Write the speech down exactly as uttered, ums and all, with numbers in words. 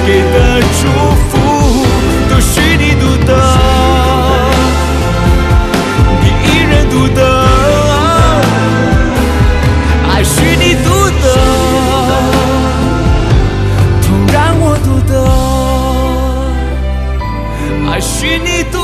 给的祝福都是你独得，你一人独得，爱是你独得，都让我独得，爱是你独得。